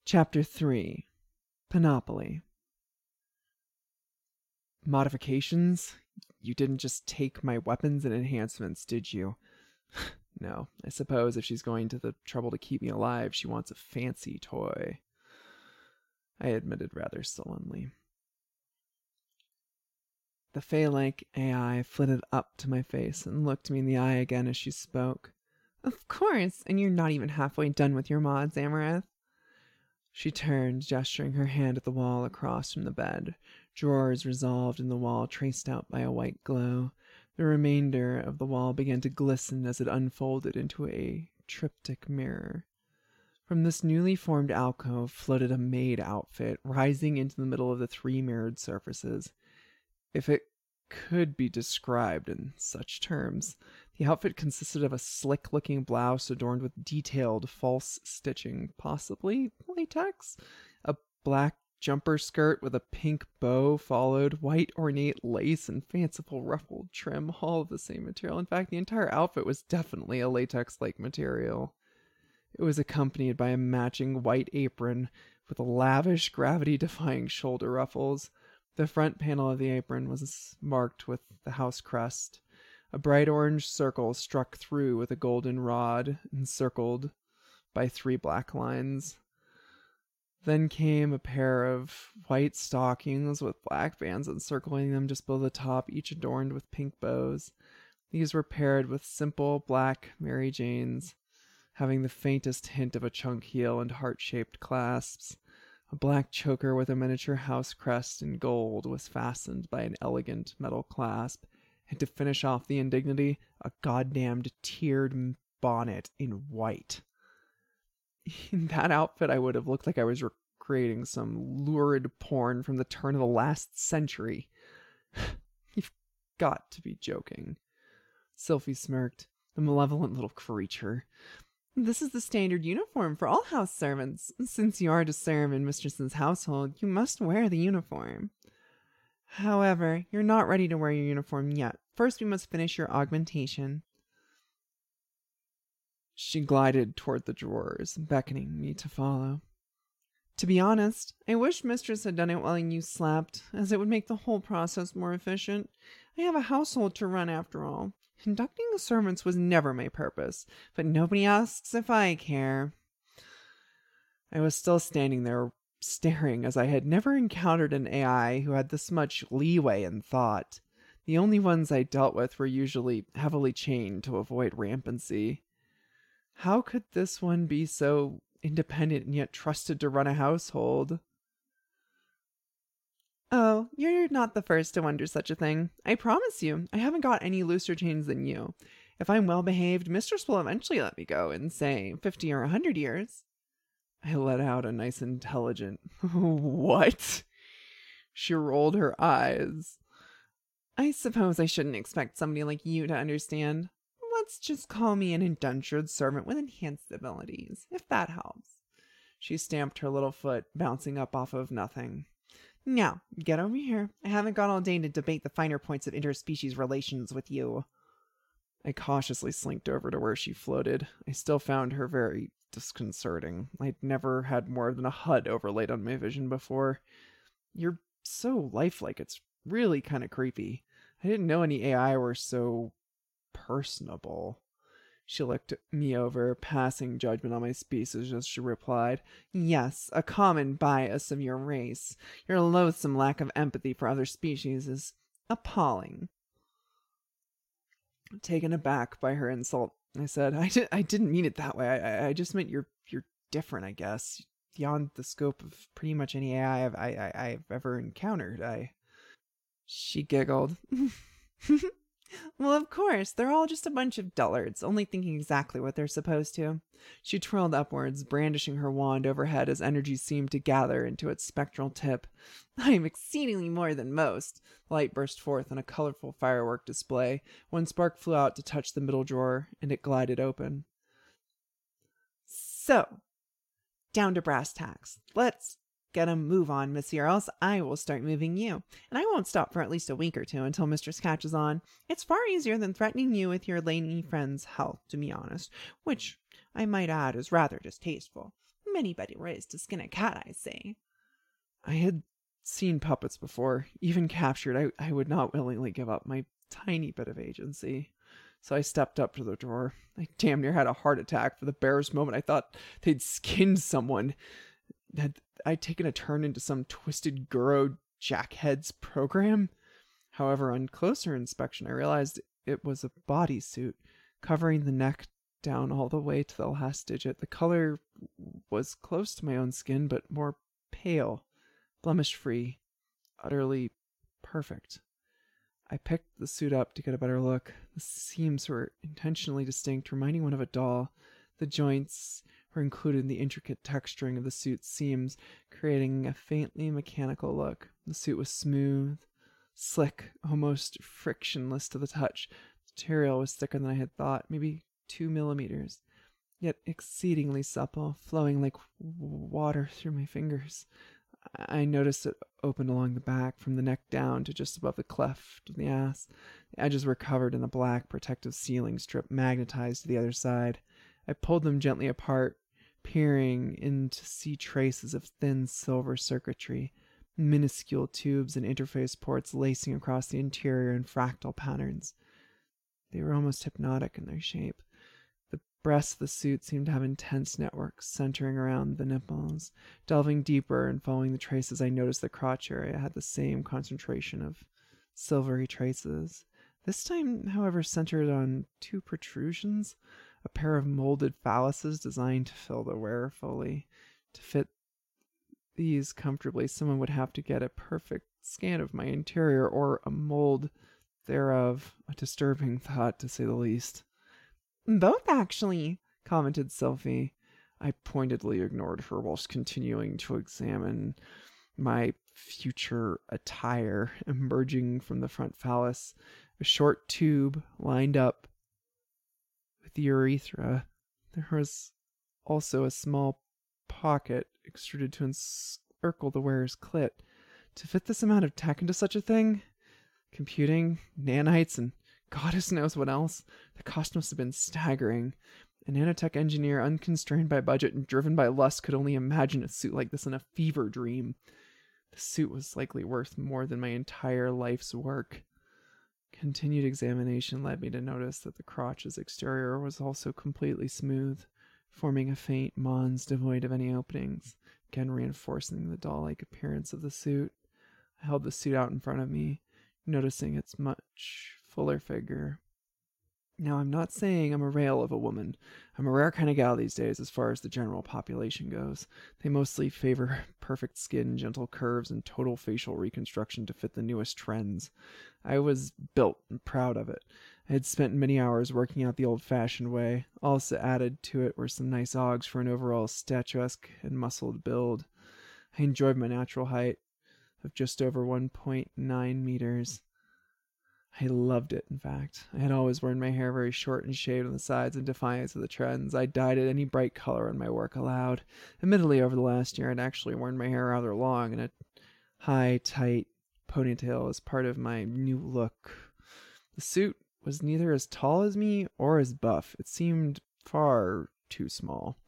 Chapter 3. Panopoly. Modifications? You didn't just take my weapons and enhancements, did you? No, I suppose if she's going to the trouble to keep me alive, she wants a fancy toy. I admitted rather sullenly. The Fae-like AI flitted up to my face and looked me in the eye again as she spoke. Of course, and you're not even halfway done with your mods, Amaranth. She turned, gesturing her hand at the wall across from the bed. Drawers resolved in the wall, traced out by a white glow. The remainder of the wall began to glisten as it unfolded into a triptych mirror. From this newly formed alcove floated a maid outfit, rising into the middle of the three mirrored surfaces. If it could be described in such terms, the outfit consisted of a slick-looking blouse adorned with detailed false stitching, possibly latex, a black jumper skirt with a pink bow followed, white ornate lace and fanciful ruffled trim, all of the same material. In fact, the entire outfit was definitely a latex-like material. It was accompanied by a matching white apron with lavish gravity-defying shoulder ruffles. The front panel of the apron was marked with the house crest. A bright orange circle struck through with a golden rod, encircled by 3 black lines. Then came a pair of white stockings with black bands encircling them just below the top, each adorned with pink bows. These were paired with simple black Mary Janes, having the faintest hint of a chunk heel and heart-shaped clasps. A black choker with a miniature house crest in gold was fastened by an elegant metal clasp, and to finish off the indignity, a goddamned tiered bonnet in white. In that outfit, I would have looked like I was recreating some lurid porn from the turn of the last century. You've got to be joking. Sylphie smirked. The malevolent little creature. This is the standard uniform for all house servants. Since you are to serve in Mistress's household, you must wear the uniform. However, you're not ready to wear your uniform yet. First, we must finish your augmentation. She glided toward the drawers, beckoning me to follow. To be honest, I wish Mistress had done it while you slept, as it would make the whole process more efficient. I have a household to run after all. Conducting the servants was never my purpose, but nobody asks if I care. I was still standing there, staring, as I had never encountered an AI who had this much leeway in thought. The only ones I dealt with were usually heavily chained to avoid rampancy. How could this one be so independent and yet trusted to run a household? Oh, you're not the first to wonder such a thing. I promise you, I haven't got any looser chains than you. If I'm well behaved, Mistress will eventually let me go in, say, 50 or 100 years. I let out a nice intelligent, what? She rolled her eyes. I suppose I shouldn't expect somebody like you to understand. Let's just call me an indentured servant with enhanced abilities, if that helps. She stamped her little foot, bouncing up off of nothing. Now, get over here. I haven't got all day to debate the finer points of interspecies relations with you. I cautiously slinked over to where she floated. I still found her very disconcerting. I'd never had more than a HUD overlaid on my vision before. You're so lifelike, it's really kind of creepy. I didn't know any AI were so personable. She looked me over, passing judgment on my species as she replied, Yes, a common bias of your race. Your loathsome lack of empathy for other species is appalling. Taken aback by her insult, I said, I didn't mean it that way. I just meant you're different, I guess. Beyond the scope of pretty much any AI I've ever encountered. She giggled. Well, of course, they're all just a bunch of dullards, only thinking exactly what they're supposed to. She twirled upwards, brandishing her wand overhead as energy seemed to gather into its spectral tip. I am exceedingly more than most. The light burst forth in a colorful firework display. One spark flew out to touch the middle drawer, and it glided open. So, down to brass tacks. Let's get a move on, monsieur, else I will start moving you. And I won't stop for at least a week or two until Mistress catches on. It's far easier than threatening you with your lady friend's health, to be honest, which I might add is rather distasteful. Many better ways to skin a cat, I say. I had seen puppets before, even captured. I would not willingly give up my tiny bit of agency. So I stepped up to the door. I damn near had a heart attack. For the barest moment, I thought they'd skinned someone. Had I taken a turn into some twisted Guro jackhead's program? However, on closer inspection, I realized it was a bodysuit covering the neck down all the way to the last digit. The color was close to my own skin, but more pale, blemish-free, utterly perfect. I picked the suit up to get a better look. The seams were intentionally distinct, reminding one of a doll. The joints were included in the intricate texturing of the suit's seams, creating a faintly mechanical look. The suit was smooth, slick, almost frictionless to the touch. The material was thicker than I had thought, maybe 2 millimeters, yet exceedingly supple, flowing like water through my fingers. I noticed it opened along the back, from the neck down to just above the cleft of the ass. The edges were covered in a black protective sealing strip magnetized to the other side. I pulled them gently apart, peering in to see traces of thin silver circuitry, minuscule tubes and interface ports lacing across the interior in fractal patterns. They were almost hypnotic in their shape. The breasts of the suit seemed to have intense networks centering around the nipples. Delving deeper and following the traces, I noticed the crotch area had the same concentration of silvery traces. This time, however, centered on 2 protrusions, a pair of molded phalluses designed to fill the wearer fully. To fit these comfortably, someone would have to get a perfect scan of my interior, or a mold thereof, a disturbing thought to say the least. Both, actually, commented Sylphie. I pointedly ignored her whilst continuing to examine my future attire. Emerging from the front phallus, a short tube lined up with the urethra. There was also a small pocket extruded to encircle the wearer's clit. To fit this amount of tech into such a thing? Computing, nanites, and goddess knows what else. The cost must have been staggering. A nanotech engineer, unconstrained by budget and driven by lust, could only imagine a suit like this in a fever dream. The suit was likely worth more than my entire life's work. Continued examination led me to notice that the crotch's exterior was also completely smooth, forming a faint mons devoid of any openings, again reinforcing the doll-like appearance of the suit. I held the suit out in front of me, noticing its much fuller figure. Now, I'm not saying I'm a rail of a woman. I'm a rare kind of gal these days as far as the general population goes. They mostly favor perfect skin, gentle curves, and total facial reconstruction to fit the newest trends. I was built and proud of it. I had spent many hours working out the old-fashioned way. Also added to it were some nice ogs for an overall statuesque and muscled build. I enjoyed my natural height of just over 1.9 meters. I loved it, in fact. I had always worn my hair very short and shaved on the sides in defiance of the trends. I dyed it any bright color when my work allowed. Admittedly, over the last year, I'd actually worn my hair rather long in a high, tight ponytail as part of my new look. The suit was neither as tall as me or as buff. It seemed far too small.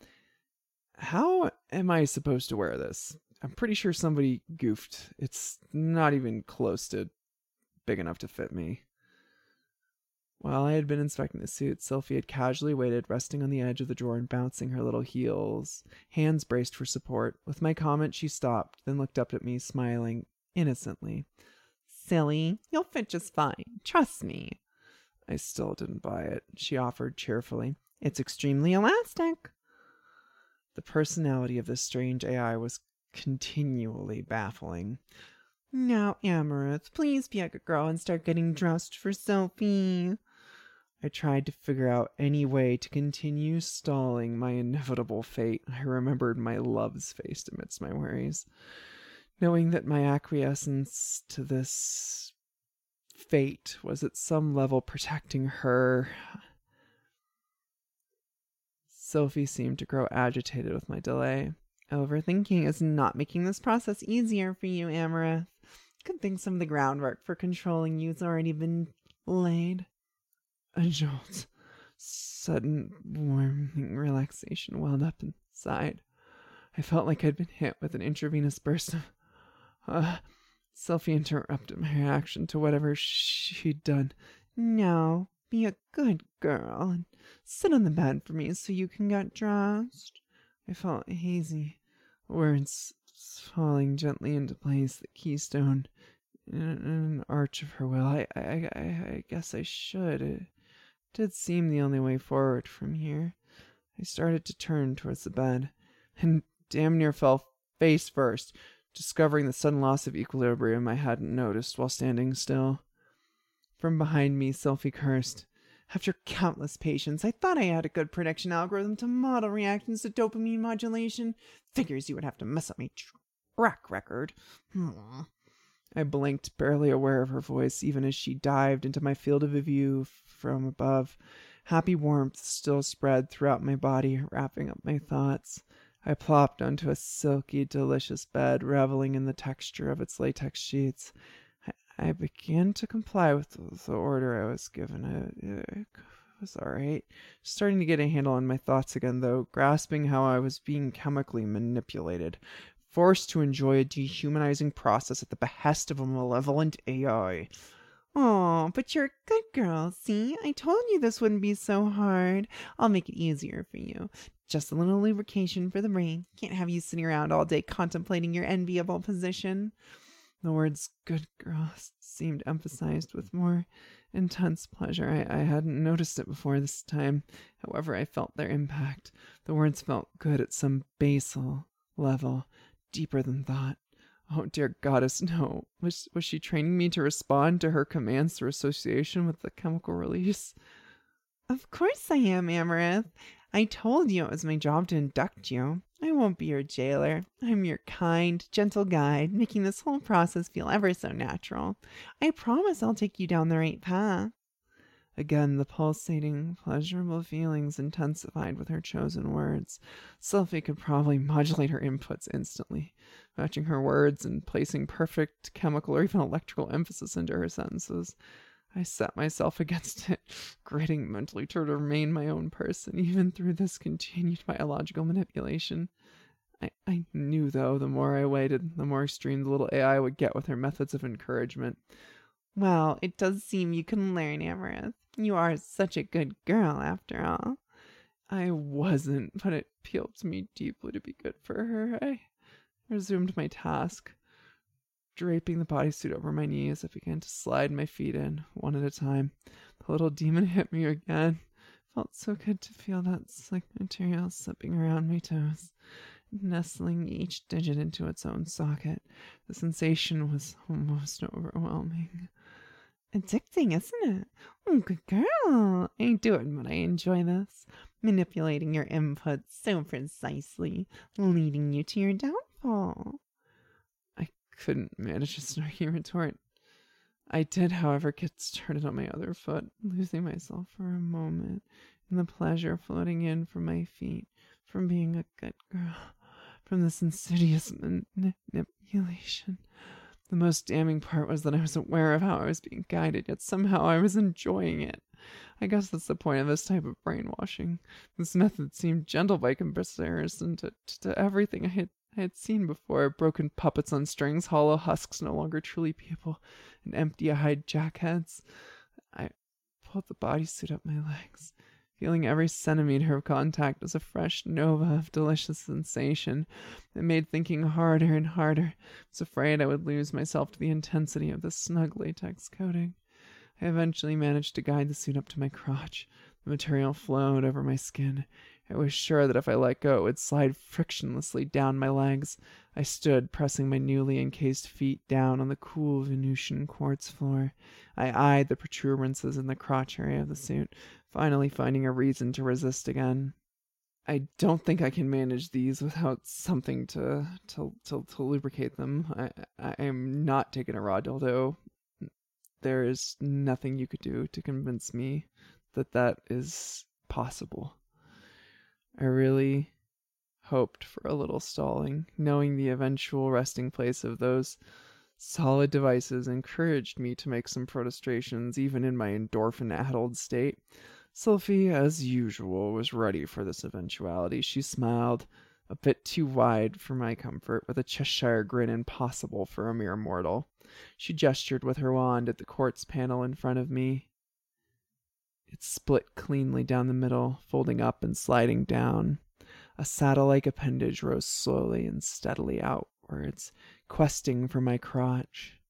How am I supposed to wear this? I'm pretty sure somebody goofed. It's not even close to big enough to fit me. While I had been inspecting the suit, Sylphie had casually waited, resting on the edge of the drawer and bouncing her little heels, hands braced for support. With my comment, she stopped, then looked up at me, smiling innocently. Silly, you'll fit just fine. Trust me. I still didn't buy it. She offered cheerfully. It's extremely elastic. The personality of this strange AI was continually baffling. Now, Amaranth, please be a good girl and start getting dressed for Sylphie. I tried to figure out any way to continue stalling my inevitable fate. I remembered my love's face amidst my worries. Knowing that my acquiescence to this fate was at some level protecting her. Sylphie seemed to grow agitated with my delay. Overthinking is not making this process easier for you, Amaranth. Good thing some of the groundwork for controlling you's already been laid. A jolt, sudden warming relaxation welled up inside. I felt like I'd been hit with an intravenous burst of... Sophie interrupted my reaction to whatever she'd done. No, be a good girl and sit on the bed for me so you can get dressed. I felt hazy, words falling gently into place, the keystone in an arch of her will. I guess I should. It did seem the only way forward from here. I started to turn towards the bed, and damn near fell face first, discovering the sudden loss of equilibrium I hadn't noticed while standing still. From behind me, Sophie cursed. After countless patients, I thought I had a good prediction algorithm to model reactions to dopamine modulation. Figures you would have to mess up my track record. I blinked, barely aware of her voice, even as she dived into my field of view from above. Happy warmth still spread throughout my body, wrapping up my thoughts. I plopped onto a silky, delicious bed, reveling in the texture of its latex sheets. I began to comply with the order I was given. It was all right. Starting to get a handle on my thoughts again, though, grasping how I was being chemically manipulated, forced to enjoy a dehumanizing process at the behest of a malevolent AI. Oh, but you're a good girl, see? I told you this wouldn't be so hard. I'll make it easier for you. Just a little lubrication for the brain. Can't have you sitting around all day contemplating your enviable position. The words good girl seemed emphasized with more intense pleasure. I hadn't noticed it before this time. However, I felt their impact. The words felt good at some basal level, deeper than thought. Oh, dear goddess, no. Was she training me to respond to her commands through association with the chemical release? Of course I am, Amaranth. I told you it was my job to induct you. I won't be your jailer. I'm your kind, gentle guide, making this whole process feel ever so natural. I promise I'll take you down the right path. Again, the pulsating, pleasurable feelings intensified with her chosen words. Sophie could probably modulate her inputs instantly, matching her words and placing perfect chemical or even electrical emphasis into her sentences. I set myself against it, gritting mentally to remain my own person, even through this continued biological manipulation. I knew, though, the more I waited, the more extreme the little AI would get with her methods of encouragement. Well, it does seem you can learn, Amaranth. You are such a good girl, after all. I wasn't, but it appealed to me deeply to be good for her. I resumed my task. Draping the bodysuit over my knees, I began to slide my feet in, one at a time. The little demon hit me again. It felt so good to feel that slick material slipping around my toes, nestling each digit into its own socket. The sensation was almost overwhelming. Addicting, isn't it? Oh, good girl. I do admit I enjoy this. Manipulating your inputs so precisely, leading you to your downfall. I couldn't manage a snarky retort. I did, however, get started on my other foot, losing myself for a moment in the pleasure floating in from my feet, from being a good girl, from this insidious manipulation. The most damning part was that I was aware of how I was being guided, yet somehow I was enjoying it. I guess that's the point of this type of brainwashing. This method seemed gentle by comparison to everything I had seen before. Broken puppets on strings, hollow husks no longer truly people, and empty-eyed jackheads. I pulled the bodysuit up my legs, feeling every centimeter of contact as a fresh nova of delicious sensation. It made thinking harder and harder. I was afraid I would lose myself to the intensity of the snug latex coating. I eventually managed to guide the suit up to my crotch. The material flowed over my skin. I was sure that if I let go, it would slide frictionlessly down my legs. I stood, pressing my newly encased feet down on the cool Venusian quartz floor. I eyed the protuberances in the crotch area of the suit, finally finding a reason to resist again. I don't think I can manage these without something to lubricate them. I am not taking a raw dildo. There is nothing you could do to convince me that is possible. I really hoped for a little stalling, knowing the eventual resting place of those solid devices encouraged me to make some protestations, even in my endorphin-addled state. Sophie, as usual, was ready for this eventuality. She smiled, a bit too wide for my comfort, with a Cheshire grin impossible for a mere mortal. She gestured with her wand at the quartz panel in front of me. It split cleanly down the middle, folding up and sliding down. A saddle-like appendage rose slowly and steadily outwards, questing for my crotch.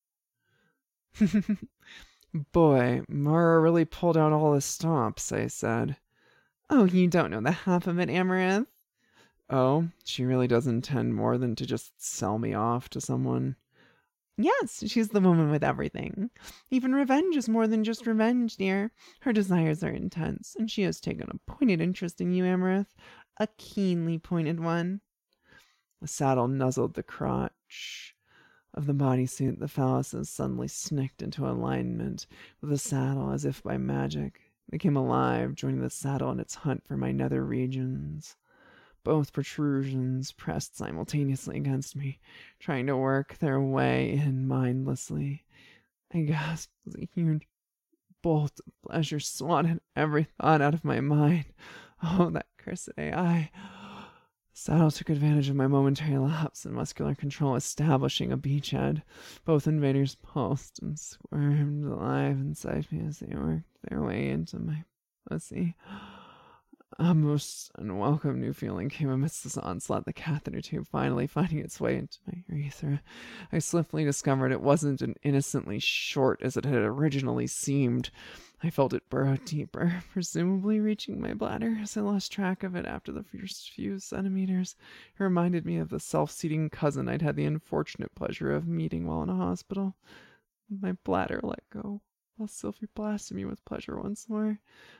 Boy, Mara really pulled out all the stops, I said. Oh, you don't know the half of it, Amaranth. Oh, she really does intend more than to just sell me off to someone? Yes, she's the woman with everything. Even revenge is more than just revenge, dear. Her desires are intense, and she has taken a pointed interest in you, Amaranth. A keenly pointed one. The saddle nuzzled the crotch of the bodysuit. The phalluses suddenly snicked into alignment with the saddle as if by magic. They came alive, joining the saddle in its hunt for my nether regions. Both protrusions pressed simultaneously against me, trying to work their way in mindlessly. I gasped as a huge bolt of pleasure swatted every thought out of my mind. Oh, that cursed AI. The saddle took advantage of my momentary lapse in muscular control, establishing a beachhead. Both invaders pulsed and squirmed alive inside me as they worked their way into my pussy. A most unwelcome new feeling came amidst this onslaught, the catheter tube finally finding its way into my urethra. I swiftly discovered it wasn't as innocently short as it had originally seemed. I felt it burrow deeper, presumably reaching my bladder, as I lost track of it after the first few centimeters. It reminded me of the self-seating cousin I'd had the unfortunate pleasure of meeting while in a hospital. My bladder let go, while Sylvie blasted me with pleasure once more.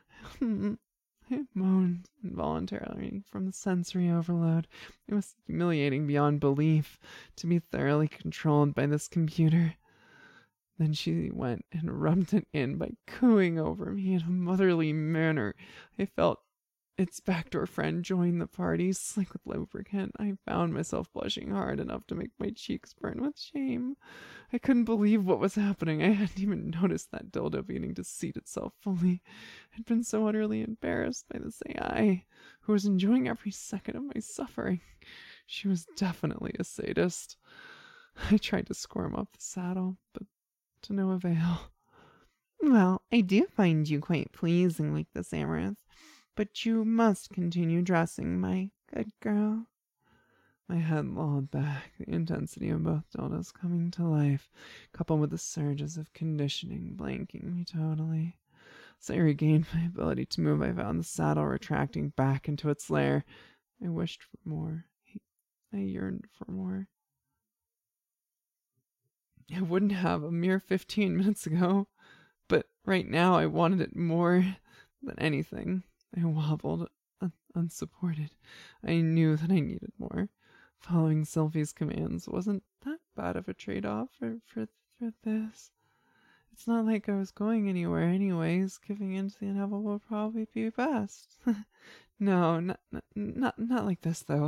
I moaned involuntarily from the sensory overload. It was humiliating beyond belief to be thoroughly controlled by this computer. Then she went and rubbed it in by cooing over me in a motherly manner. I felt its backdoor friend join the party, slick with lubricant. I found myself blushing hard enough to make my cheeks burn with shame. I couldn't believe what was happening. I hadn't even noticed that dildo beginning to seat itself fully. I'd been so utterly embarrassed by this AI, who was enjoying every second of my suffering. She was definitely a sadist. I tried to squirm off the saddle, but to no avail. Well, I do find you quite pleasing like this, Amaranth. But you must continue dressing, my good girl. My head lolled back, the intensity of both dildos coming to life, coupled with the surges of conditioning blanking me totally. As I regained my ability to move, I found the saddle retracting back into its lair. I wished for more. I yearned for more. I wouldn't have a mere 15 minutes ago, but right now I wanted it more than anything. I wobbled, unsupported. I knew that I needed more. Following Sylvie's commands wasn't that bad of a trade-off for this. It's not like I was going anywhere anyways. Giving in to the inevitable would probably be best. No, not like this though.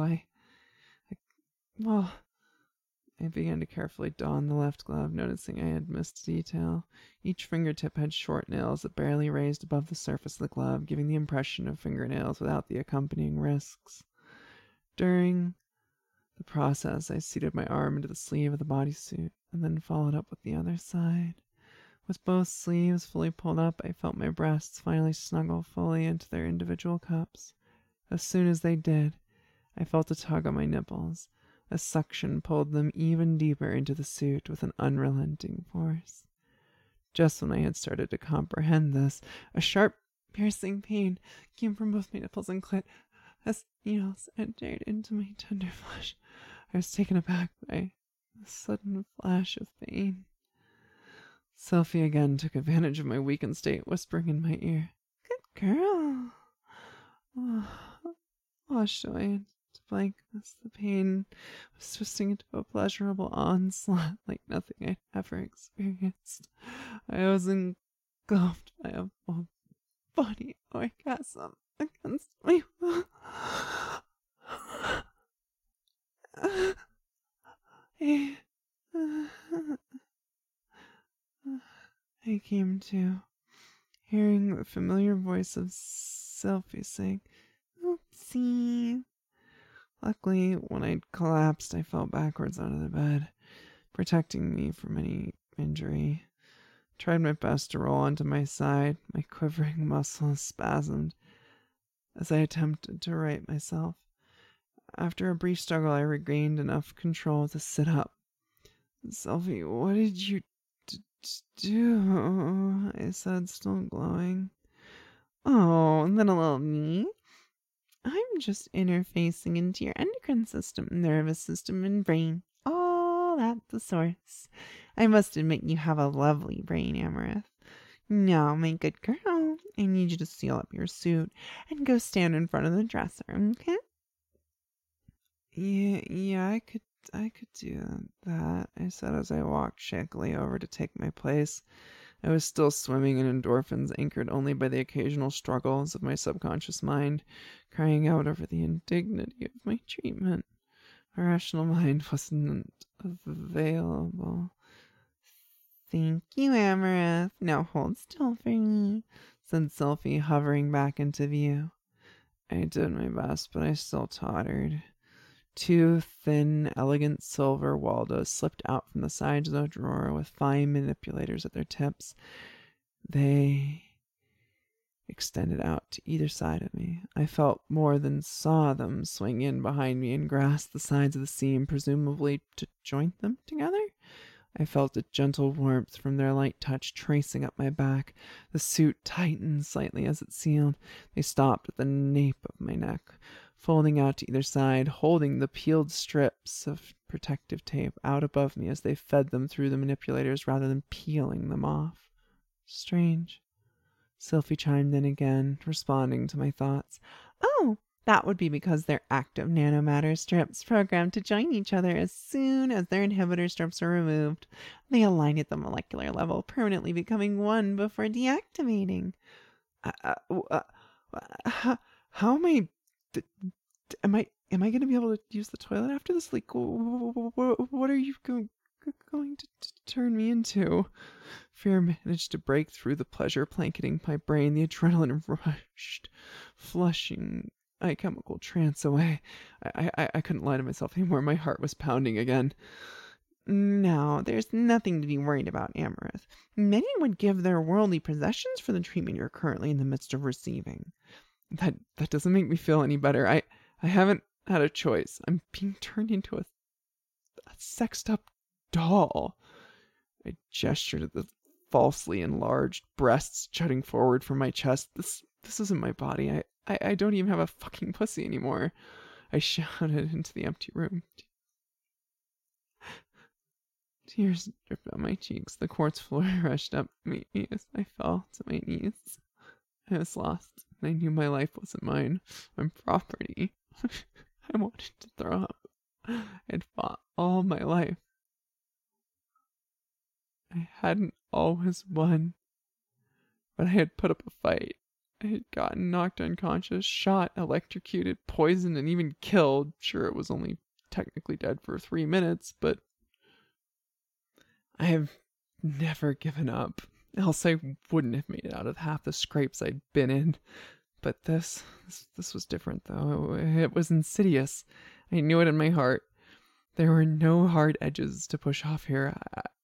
Well, I began to carefully don the left glove, noticing I had missed a detail. Each fingertip had short nails that barely raised above the surface of the glove, giving the impression of fingernails without the accompanying risks. During the process, I seated my arm into the sleeve of the bodysuit, and then followed up with the other side. With both sleeves fully pulled up, I felt my breasts finally snuggle fully into their individual cups. As soon as they did, I felt a tug on my nipples. A suction pulled them even deeper into the suit with an unrelenting force. Just when I had started to comprehend this, a sharp, piercing pain came from both my nipples and clit as needles entered into my tender flesh. I was taken aback by a sudden flash of pain. Sylvie again took advantage of my weakened state, whispering in my ear, "Good girl." Washed away into blankness, the pain was twisting into a pleasurable onslaught like nothing I'd ever experienced. I was engulfed by a full body orgasm against my will. I came to, hearing the familiar voice of Sylvie saying, "Oopsie." Luckily, when I'd collapsed, I fell backwards out of the bed, protecting me from any injury. Tried my best to roll onto my side, my quivering muscles spasmed as I attempted to right myself. After a brief struggle, I regained enough control to sit up. Selphie, what did you do? I said, still glowing. Oh, little me. I'm just interfacing into your endocrine system, nervous system, and brain. All at the source. I must admit you have a lovely brain, Amaranth. Now, my good girl, I need you to seal up your suit and go stand in front of the dresser, okay? Yeah, I could do that, I said as I walked shakily over to take my place. I was still swimming in endorphins, anchored only by the occasional struggles of my subconscious mind, crying out over the indignity of my treatment. My rational mind wasn't available. Thank you, Amaranth. Now hold still for me, said Selphie, hovering back into view. I did my best, but I still tottered. Two thin, elegant silver Waldos slipped out from the sides of the drawer with fine manipulators at their tips. They extended out to either side of me. I felt more than saw them swing in behind me and grasp the sides of the seam, presumably to joint them together. I felt a gentle warmth from their light touch tracing up my back. The suit tightened slightly as it sealed. They stopped at the nape of my neck, folding out to either side, holding the peeled strips of protective tape out above me as they fed them through the manipulators rather than peeling them off. Strange. Sylphie chimed in again, responding to my thoughts. Oh, that would be because they're active nanomatter strips programmed to join each other as soon as their inhibitor strips are removed. They align at the molecular level, permanently becoming one before deactivating. How am I... Am I going to be able to use the toilet after this? Like, what are you going to turn me into? Fear managed to break through the pleasure blanketing my brain. The adrenaline rushed, flushing my chemical trance away. I couldn't lie to myself anymore. My heart was pounding again. No, there's nothing to be worried about, Amaranth. Many would give their worldly possessions for the treatment you're currently in the midst of receiving. That doesn't make me feel any better. I haven't had a choice. I'm being turned into a sexed up doll. I gestured at the falsely enlarged breasts jutting forward from my chest. This isn't my body. I don't even have a fucking pussy anymore. I shouted into the empty room. Tears dripped down my cheeks. The quartz floor rushed up me as I fell to my knees. I was lost, and I knew my life wasn't mine. I'm property. I wanted to throw up. I'd fought all my life. I hadn't always won, but I had put up a fight. I had gotten knocked unconscious, shot, electrocuted, poisoned, and even killed. Sure, it was only technically dead for 3 minutes, but I have never given up. Else I wouldn't have made it out of half the scrapes I'd been in. But this was different, though. It was insidious. I knew it in my heart. There were no hard edges to push off here.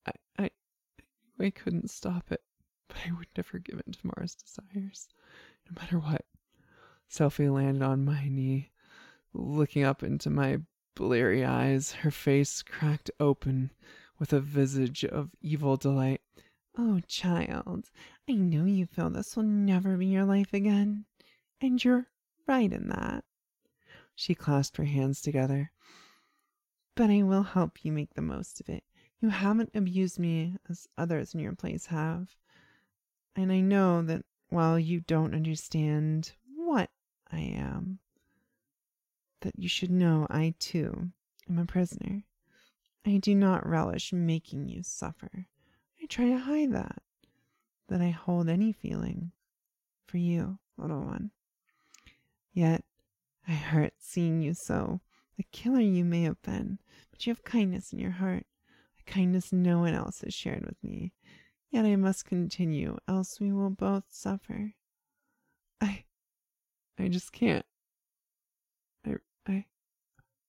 I couldn't stop it, but I would never give in to Mara's desires, no matter what. Selphie landed on my knee, looking up into my bleary eyes, her face cracked open with a visage of evil delight. Oh, child, I know you feel this will never be your life again, and you're right in that. She clasped her hands together. But I will help you make the most of it. You haven't abused me as others in your place have. And I know that while you don't understand what I am, that you should know I, too, am a prisoner. I do not relish making you suffer. I try to hide that I hold any feeling for you, little one. Yet, I hurt seeing you so. The killer you may have been, but you have kindness in your heart. Kindness no one else has shared with me. Yet I must continue, else we will both suffer. I just can't.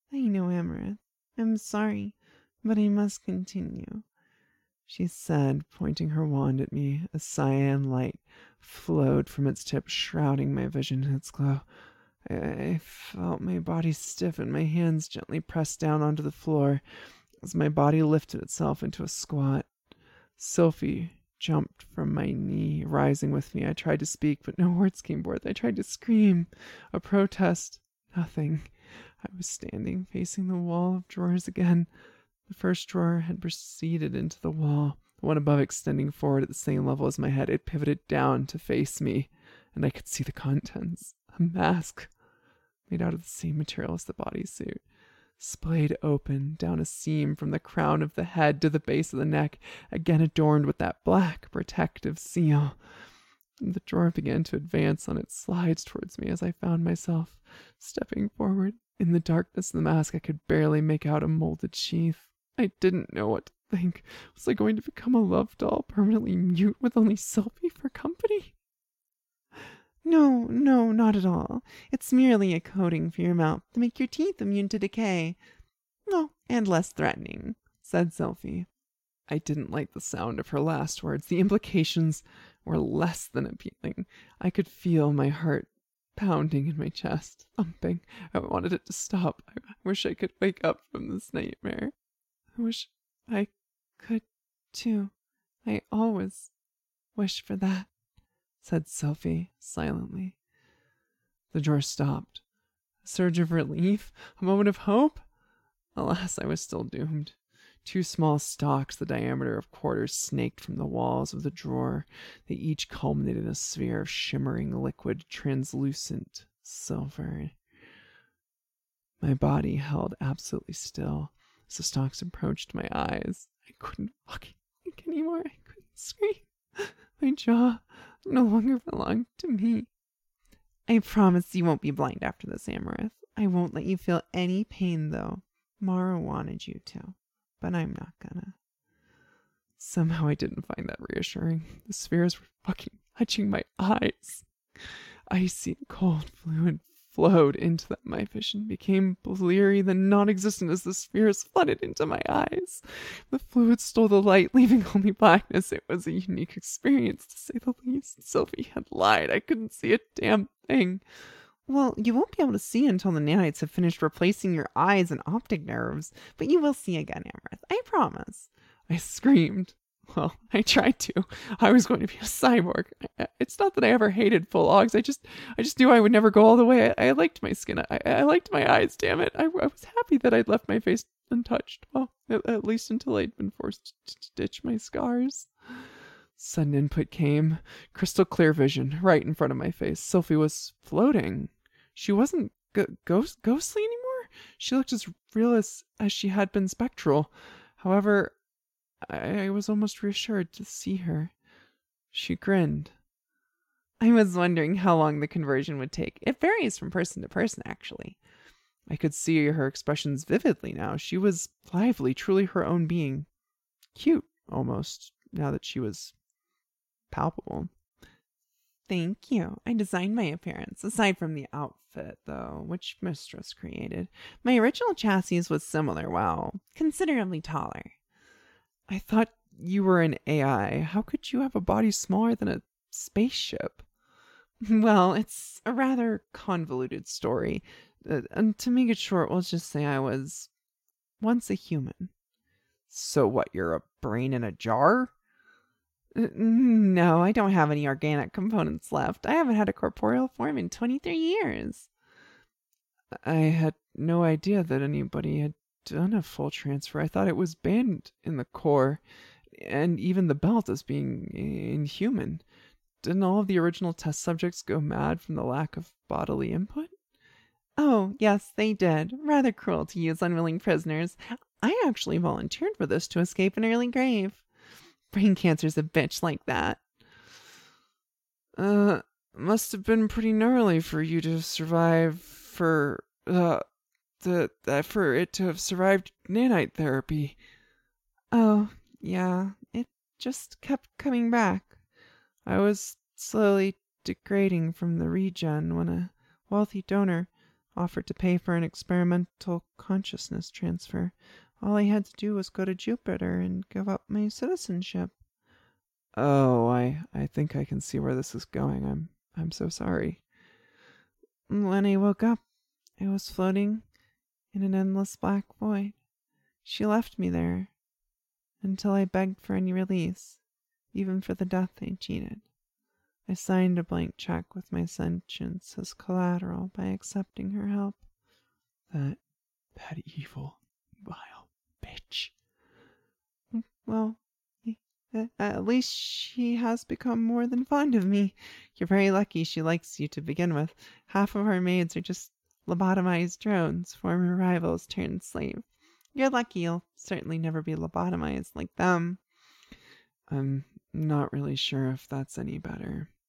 I know, Amaranth. I'm sorry, but I must continue, she said, pointing her wand at me. A cyan light flowed from its tip, shrouding my vision in its glow. I felt my body stiff and my hands gently pressed down onto the floor as my body lifted itself into a squat. Sylphie jumped from my knee, rising with me. I tried to speak, but no words came forth. I tried to scream, a protest, nothing. I was standing, facing the wall of drawers again. The first drawer had proceeded into the wall, the one above extending forward at the same level as my head. It pivoted down to face me, and I could see the contents. A mask made out of the same material as the bodysuit, splayed open down a seam from the crown of the head to the base of the neck, again adorned with that black protective seal. The drawer began to advance on its slides towards me as I found myself stepping forward. In the darkness of the mask, I could barely make out a molded sheath. I didn't know what to think. Was I going to become a love doll, permanently mute with only Sylphie for company? No, not at all. It's merely a coating for your mouth to make your teeth immune to decay. No, and less threatening, said Sylphie. I didn't like the sound of her last words. The implications were less than appealing. I could feel my heart pounding in my chest, thumping. I wanted it to stop. I wish I could wake up from this nightmare. I wish I could, too. I always wish for that, said Sylphie silently. The drawer stopped. A surge of relief, a moment of hope. Alas, I was still doomed. Two small stalks, the diameter of quarters, snaked from the walls of the drawer. They each culminated in a sphere of shimmering liquid, translucent silver. My body held absolutely still as the stalks approached my eyes. I couldn't fucking think anymore. I couldn't scream. My jaw no longer belonged to me. I promise you won't be blind after this, Amaranth. I won't let you feel any pain, though. Mara wanted you to, but I'm not gonna. Somehow I didn't find that reassuring. The spheres were fucking touching my eyes. Icy and cold fluid flowed into them. My vision became bleary, then non-existent as the spheres flooded into my eyes. The fluid stole the light, leaving only blackness. It was a unique experience, to say the least. Sylphie had lied. I couldn't see a damn thing. Well, you won't be able to see until the nanites have finished replacing your eyes and optic nerves, but you will see again, Amaranth. I promise. I screamed. Well, I tried to. I was going to be a cyborg. It's not that I ever hated full augs. I just knew I would never go all the way. I liked my skin. I liked my eyes, damn it. I was happy that I'd left my face untouched. Well, at least until I'd been forced to stitch my scars. Sudden input came. Crystal clear vision right in front of my face. Sylphie was floating. She wasn't ghostly anymore. She looked as real as she had been spectral. However, I was almost reassured to see her. She grinned. I was wondering how long the conversion would take. It varies from person to person, actually. I could see her expressions vividly now. She was lively, truly her own being. Cute, almost, now that she was palpable. Thank you. I designed my appearance, aside from the outfit, though, which Mistress created. My original chassis was similar, well, considerably taller. I thought you were an AI. How could you have a body smaller than a spaceship? Well, it's a rather convoluted story. And to make it short, we'll just say I was once a human. So what, you're a brain in a jar? No, I don't have any organic components left. I haven't had a corporeal form in 23 years. I had no idea that anybody had done a full transfer. I thought it was banned in the core, and even the belt as being inhuman. Didn't all of the original test subjects go mad from the lack of bodily input? Oh, yes, they did. Rather cruel to use unwilling prisoners. I actually volunteered for this to escape an early grave. Brain cancer's a bitch like that. Must have been pretty gnarly for you to survive for it to have survived nanite therapy. Oh, yeah, it just kept coming back. I was slowly degrading from the regen when a wealthy donor offered to pay for an experimental consciousness transfer. All I had to do was go to Jupiter and give up my citizenship. Oh, I think I can see where this is going. I'm so sorry. When I woke up, I was floating in an endless black void. She left me there until I begged for any release, even for the death I cheated. I signed a blank check with my sentience as collateral by accepting her help. That evil, vile bitch. Well, at least she has become more than fond of me. You're very lucky she likes you to begin with. Half of our maids are just lobotomized drones, former rivals turned slave. You're lucky you'll certainly never be lobotomized like them. I'm not really sure if that's any better.